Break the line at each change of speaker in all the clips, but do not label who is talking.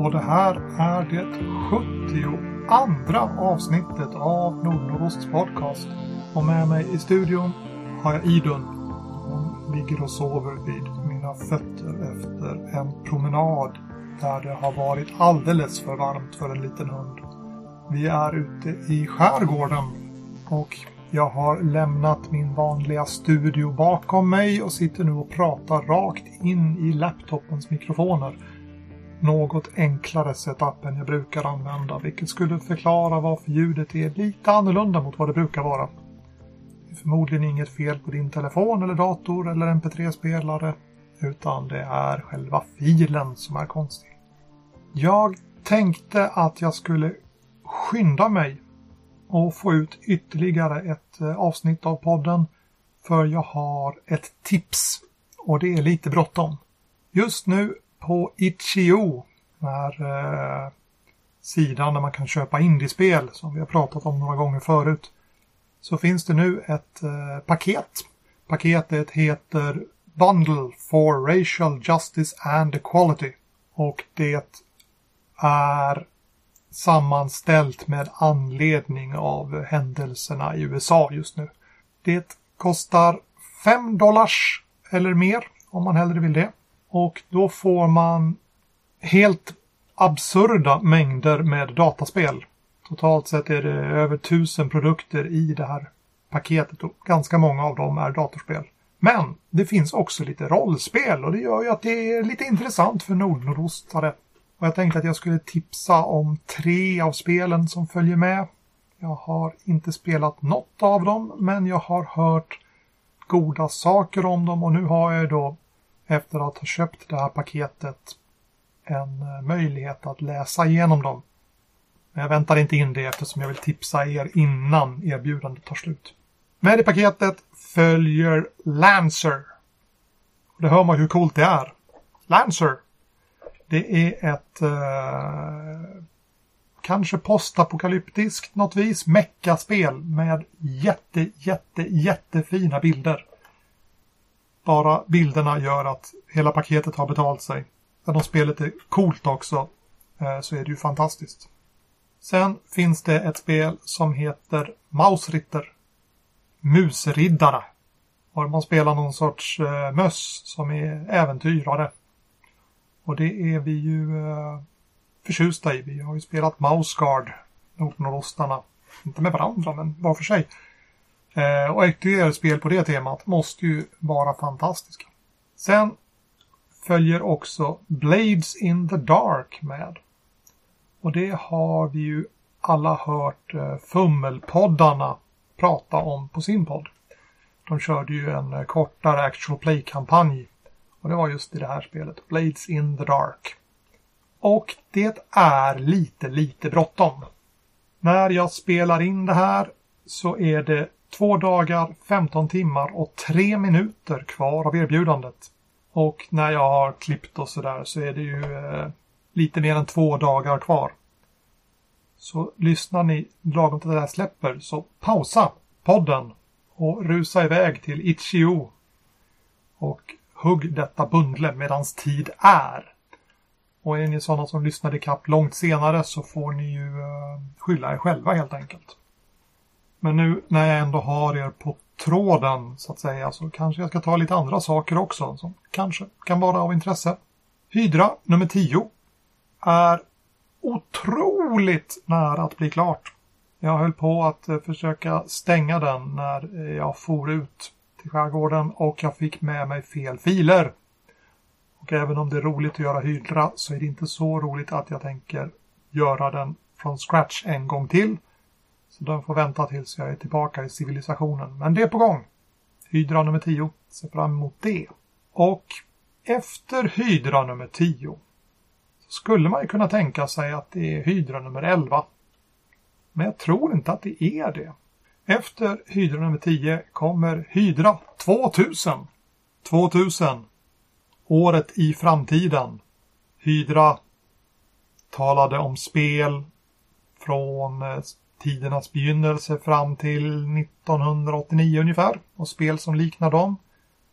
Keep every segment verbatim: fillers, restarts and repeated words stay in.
och det här är det sjuttioandra avsnittet av Nordnordosts podcast. Och med mig i studion har jag Idun. Hon ligger och sover vid mina fötter efter en promenad där det har varit alldeles för varmt för en liten hund. Vi är ute i skärgården och jag har lämnat min vanliga studio bakom mig och sitter nu och pratar rakt in i laptopens mikrofoner. Något enklare setup än jag brukar använda, vilket skulle förklara varför ljudet är lite annorlunda mot vad det brukar vara. Det är förmodligen inget fel på din telefon eller dator eller M P tre-spelare, utan det är själva filen som är konstig. Jag tänkte att jag skulle skynda mig och få ut ytterligare ett avsnitt av podden, för jag har ett tips och det är lite bråttom. Just nu på itch punkt io, den här eh, sidan där man kan köpa indiespel som vi har pratat om några gånger förut, så finns det nu ett eh, paket. Paketet heter Bundle for Racial Justice and Equality och det är sammanställt med anledning av händelserna i U S A just nu. Det kostar fem dollars eller mer om man hellre vill det. Och då får man helt absurda mängder med dataspel. Totalt sett är det över tusen produkter i det här paketet och ganska många av dem är datorspel. Men det finns också lite rollspel och det gör ju att det är lite intressant för nordnordostare. Och jag tänkte att jag skulle tipsa om tre av spelen som följer med. Jag har inte spelat något av dem, men jag har hört goda saker om dem och nu har jag då, efter att ha köpt det här paketet, en möjlighet att läsa igenom dem. Men jag väntar inte in det eftersom jag vill tipsa er innan erbjudandet tar slut. Med i paketet följer Lancer. Och det hör man hur coolt det är. Lancer. Det är ett eh, kanske postapokalyptiskt något vis meckaspel med jätte, jätte, jättefina bilder. Bara bilderna gör att hela paketet har betalt sig. Även om spelet är coolt också eh, så är det ju fantastiskt. Sen finns det ett spel som heter Mausritter. Musriddare. Och man spelar någon sorts eh, möss som är äventyrare. Och det är vi ju eh, förtjusta i. Vi har ju spelat Mausgard, Nordnorostarna. Inte med varandra, men var för sig. Eh, och ytterligare spel på det temat måste ju vara fantastiska. Sen följer också Blades in the Dark med. Och det har vi ju alla hört eh, Fummelpoddarna prata om på sin podd. De körde ju en eh, kortare actual play-kampanj. Och det var just i det här spelet, Blades in the Dark. Och det är lite, lite bråttom. När jag spelar in det här så är det två dagar, femton timmar och tre minuter kvar av erbjudandet. Och när jag har klippt och sådär så är det ju eh, lite mer än två dagar kvar. Så lyssnar ni lagom till det här släpper så pausa podden och rusa iväg till itch punkt io och hugg detta bundle medans tid är. Och är ni sådana som lyssnade kapp långt senare så får ni ju uh, skylla er själva helt enkelt. Men nu när jag ändå har er på tråden så att säga så kanske jag ska ta lite andra saker också som kanske kan vara av intresse. Hydra nummer tio är otroligt nära att bli klart. Jag höll på att uh, försöka stänga den när jag for ut till skärgården och jag fick med mig fel filer. Och även om det är roligt att göra Hydra så är det inte så roligt att jag tänker göra den från scratch en gång till. Så den får vänta tills jag är tillbaka i civilisationen. Men det är på gång. Hydra nummer tio. Se fram emot det. Och efter Hydra nummer tio så skulle man ju kunna tänka sig att det är Hydra nummer elva. Men jag tror inte att det är det. Efter Hydra nummer tio kommer Hydra tvåtusen. tvåtusen. Året i framtiden. Hydra talade om spel från tidernas begynnelse fram till nittonhundraåttionio ungefär. Och spel som liknar dem.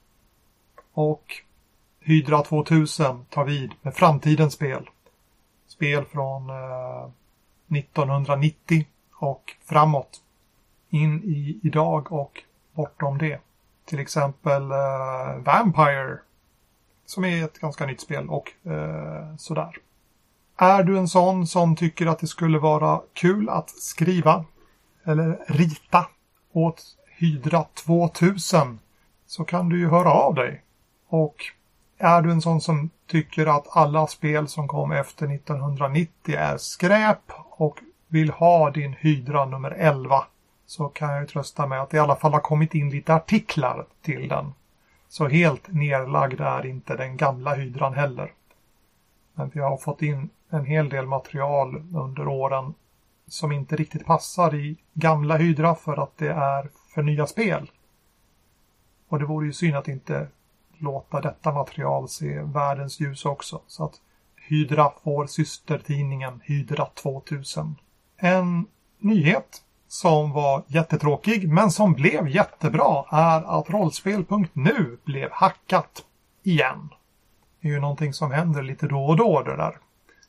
Och Hydra tvåtusen tar vid med framtidens spel. spel från eh, nittonhundranittio och framåt. In i idag och bortom det. Till exempel eh, Vampire, som är ett ganska nytt spel och eh, sådär. Är du en sån som tycker att det skulle vara kul att skriva eller rita åt Hydra tvåtusen, så kan du ju höra av dig. Och är du en sån som tycker att alla spel som kom efter nittonhundranittio är skräp och vill ha din Hydra nummer elva, så kan jag ju trösta med att det i alla fall har kommit in lite artiklar till den. Så helt nerlagd är inte den gamla Hydran heller. Men vi har fått in en hel del material under åren som inte riktigt passar i gamla Hydra för att det är för nya spel. Och det vore ju synd att inte låta detta material se världens ljus också. Så att Hydra får systertidningen Hydra tvåtusen. En nyhet som var jättetråkig men som blev jättebra är att rollspel punkt nu blev hackat igen. Det är ju någonting som händer lite då och då det där.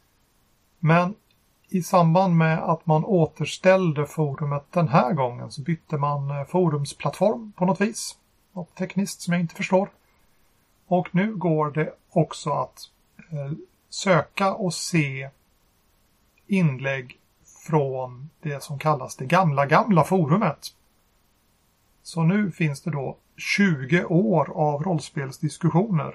Men i samband med att man återställde forumet den här gången så bytte man forumsplattform på något vis. Något tekniskt som jag inte förstår. Och nu går det också att eh, söka och se inlägg från det som kallas det gamla gamla forumet. Så nu finns det då tjugo år av rollspelsdiskussioner.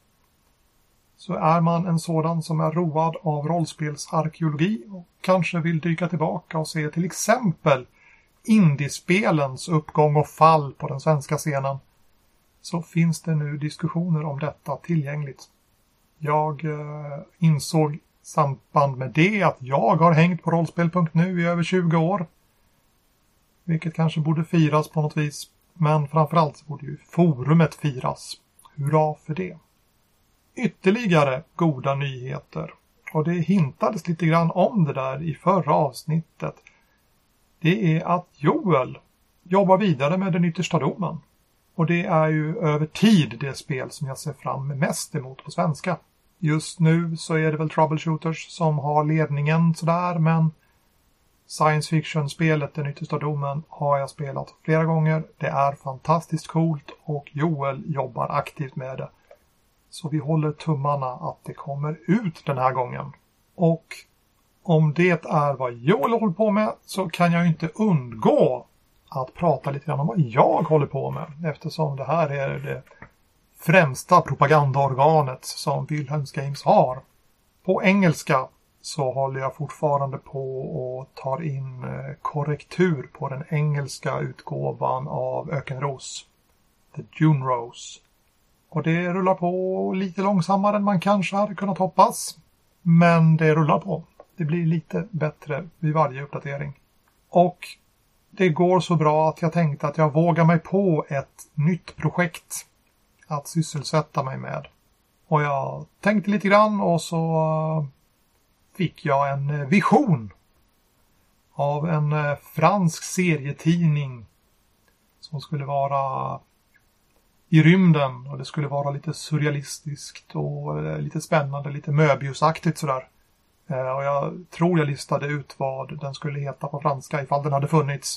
Så är man en sådan som är road av rollspelsarkeologi och kanske vill dyka tillbaka och se till exempel indiespelens uppgång och fall på den svenska scenen, så finns det nu diskussioner om detta tillgängligt. Jag eh, insåg i samband med det att jag har hängt på rollspel punkt nu i över tjugo år. Vilket kanske borde firas på något vis. Men framförallt borde ju forumet firas. Hurra för det. Ytterligare goda nyheter. Och det hintades lite grann om det där i förra avsnittet. Det är att Joel jobbar vidare med Den yttersta domen. Och det är ju över tid det spel som jag ser fram mest emot på svenska. Just nu så är det väl Troubleshooters som har ledningen sådär, men science fiction-spelet Den yttersta domen har jag spelat flera gånger. Det är fantastiskt coolt och Joel jobbar aktivt med det. Så vi håller tummarna att det kommer ut den här gången. Och om det är vad Joel håller på med så kan jag inte undgå att prata lite grann om vad jag håller på med. Eftersom det här är det främsta propagandaorganet som Wilhelms Games har. På engelska så håller jag fortfarande på och tar in korrektur på den engelska utgåvan av Ökenros. The Dune Rose. Och det rullar på lite långsammare än man kanske hade kunnat hoppas. Men det rullar på. Det blir lite bättre vid varje uppdatering. Och det går så bra att jag tänkte att jag vågar mig på ett nytt projekt att sysselsätta mig med. Och jag tänkte lite grann och så fick jag en vision av en fransk serietidning som skulle vara i rymden och det skulle vara lite surrealistiskt och lite spännande, lite Möbiusaktigt sådär. Och jag tror jag listade ut vad den skulle heta på franska ifall den hade funnits.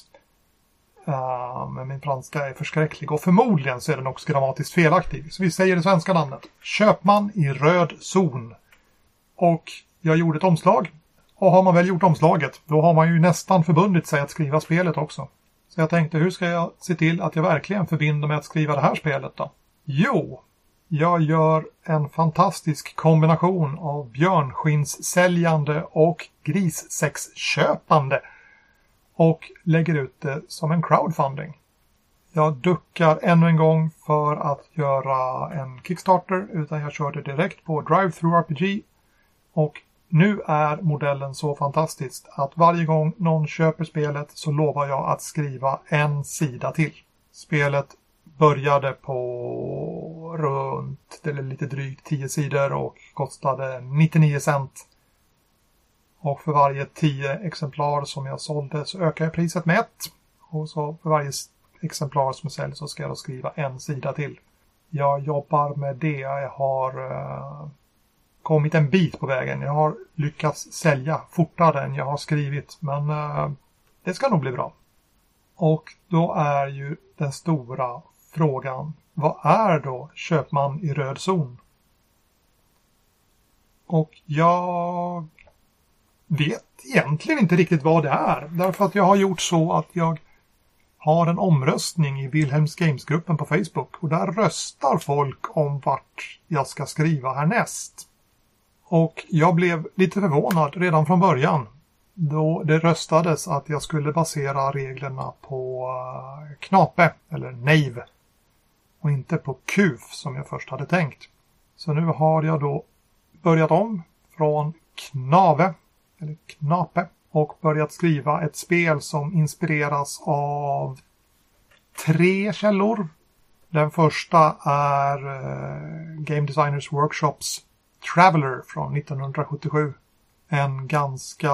Uh, men min franska är förskräcklig och förmodligen så är den också grammatiskt felaktig. Så vi säger det svenska namnet. Köpman i röd zon. Och jag gjorde ett omslag. Och har man väl gjort omslaget, då har man ju nästan förbundit sig att skriva spelet också. Så jag tänkte, hur ska jag se till att jag verkligen förbinder mig att skriva det här spelet då? Jo, jag gör en fantastisk kombination av björnskinssäljande och grissexköpande. Och lägger ut det som en crowdfunding. Jag duckar ännu en gång för att göra en Kickstarter, utan jag körde direkt på DriveThruRPG. Och nu är modellen så fantastisk att varje gång någon köper spelet så lovar jag att skriva en sida till. Spelet började på runt, eller lite drygt tio sidor och kostade nittionio cent. Och för varje tio exemplar som jag sålde så ökar jag priset med ett. Och så för varje exemplar som jag säljer så ska jag då skriva en sida till. Jag jobbar med det. Jag har uh, kommit en bit på vägen. Jag har lyckats sälja fortare än jag har skrivit. Men uh, det ska nog bli bra. Och då är ju den stora frågan. Vad är då Köpman i röd zon? Och jag vet egentligen inte riktigt vad det är. Därför att jag har gjort så att jag har en omröstning i Wilhelms Games-gruppen på Facebook. Och där röstar folk om vart jag ska skriva härnäst. Och jag blev lite förvånad redan från början. Då det röstades att jag skulle basera reglerna på Knape eller Knave. Och inte på Kuf som jag först hade tänkt. Så nu har jag då börjat om från Knave eller Knape och börjat skriva ett spel som inspireras av tre källor. Den första är uh, Game Designers Workshops Traveler från nittonhundrasjuttiosju. En ganska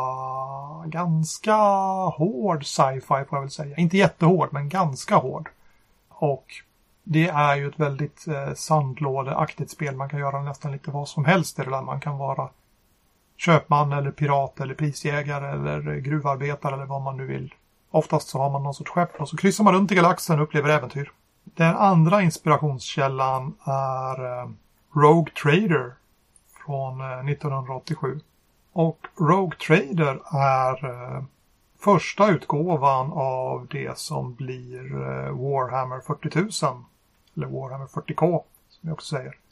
ganska hård sci-fi får jag väl säga. Inte jättehård men ganska hård. Och det är ju ett väldigt eh, sandlådeaktigt spel. Man kan göra nästan lite vad som helst i det där. Man kan vara köpman eller pirat eller prisjägare eller gruvarbetare eller vad man nu vill. Oftast så har man någon sorts skepp och så kryssar man runt i galaxen och upplever äventyr. Den andra inspirationskällan är eh, Rogue Trader från eh, nittonhundraåttiosju. Och Rogue Trader är eh, första utgåvan av det som blir eh, Warhammer fyrtio tusen. Eller Warhammer fyrtio K som jag också säger.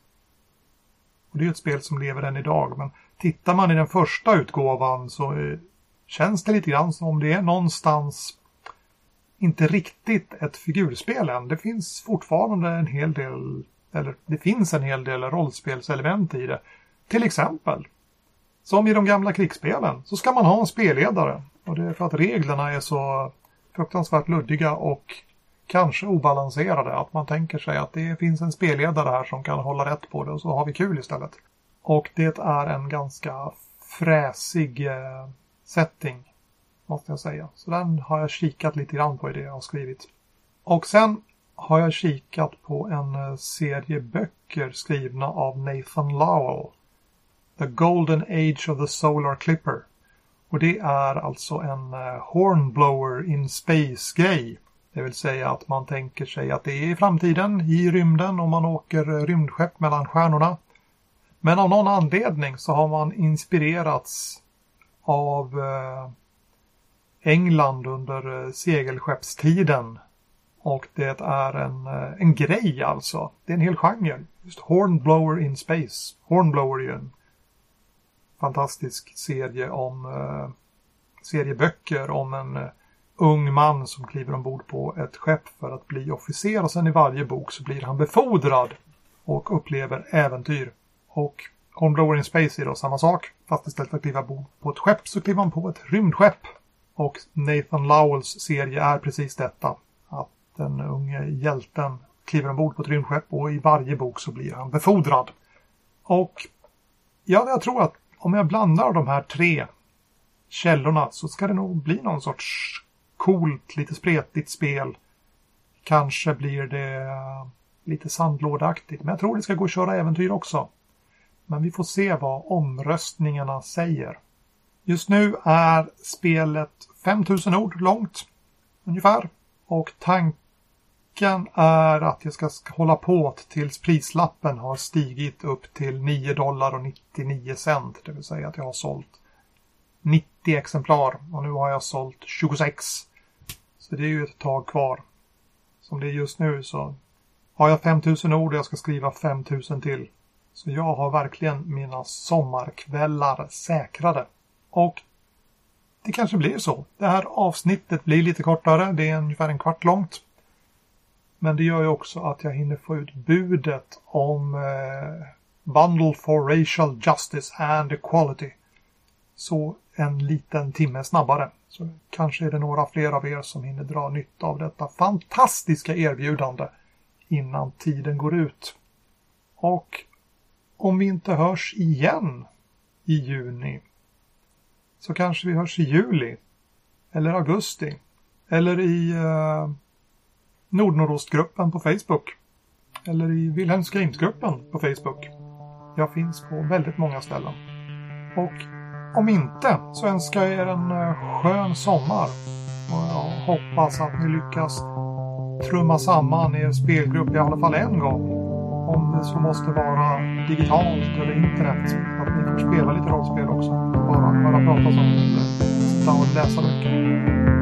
Och det är ett spel som lever än idag. Men tittar man i den första utgåvan så eh, känns det lite grann som om det är någonstans inte riktigt ett figurspel än. Det finns fortfarande en hel del, eller det finns en hel del rollspelselement i det. Till exempel, som i de gamla krigsspelen, så ska man ha en spelledare. Och det är för att reglerna är så fruktansvärt luddiga och kanske obalanserade. Att man tänker sig att det finns en spelledare här som kan hålla rätt på det och så har vi kul istället. Och det är en ganska fräsig eh, setting, måste jag säga. Så den har jag kikat lite grann på i det jag har skrivit. Och sen har jag kikat på en serie böcker skrivna av Nathan Lowell. The Golden Age of the Solar Clipper. Och det är alltså en uh, hornblower in space-grej. Det vill säga att man tänker sig att det är i framtiden, i rymden, och man åker uh, rymdskepp mellan stjärnorna. Men av någon anledning så har man inspirerats av uh, England under uh, segelskeppstiden. Och det är en, uh, en grej alltså. Det är en hel genre. Just hornblower in space. Hornblower är ju en fantastisk serie om uh, serieböcker om en uh, ung man som kliver ombord på ett skepp för att bli officer, och sen i varje bok så blir han befordrad och upplever äventyr. Och Hornblower in Space är då samma sak, fast istället för att kliva på ett skepp så kliver han på ett rymdskepp. Och Nathan Lowells serie är precis detta, att den unge hjälten kliver ombord på ett rymdskepp och i varje bok så blir han befordrad. Och ja, jag tror att om jag blandar de här tre källorna så ska det nog bli någon sorts coolt, lite spretigt spel. Kanske blir det lite sandlådeaktigt, men jag tror det ska gå att köra äventyr också. Men vi får se vad omröstningarna säger. Just nu är spelet fem tusen ord långt, ungefär. Och tanken är att jag ska hålla på tills prislappen har stigit upp till nio dollar och nittionio cent. Det vill säga att jag har sålt nittio exemplar och nu har jag sålt tjugosex. Så det är ju ett tag kvar. Som det är just nu så har jag fem tusen ord och jag ska skriva fem tusen till. Så jag har verkligen mina sommarkvällar säkrade. Och det kanske blir så. Det här avsnittet blir lite kortare. Det är ungefär en kvart långt. Men det gör ju också att jag hinner få ut budet om eh, Bundle for Racial Justice and Equality. Så en liten timme snabbare. Så kanske är det några fler av er som hinner dra nytta av detta fantastiska erbjudande innan tiden går ut. Och om vi inte hörs igen i juni så kanske vi hörs i juli eller augusti eller i eh, Nordnorostgruppen på Facebook eller i Wilhelms Games-gruppen på Facebook. Jag finns på väldigt många ställen. Och om inte så önskar jag er en skön sommar. Och jag hoppas att ni lyckas trumma samman er spelgrupp i alla fall en gång. Om det så måste vara digitalt eller internet. Att ni får spela lite rollspel också. Bara, bara prata som inte sitta och läsa mycket.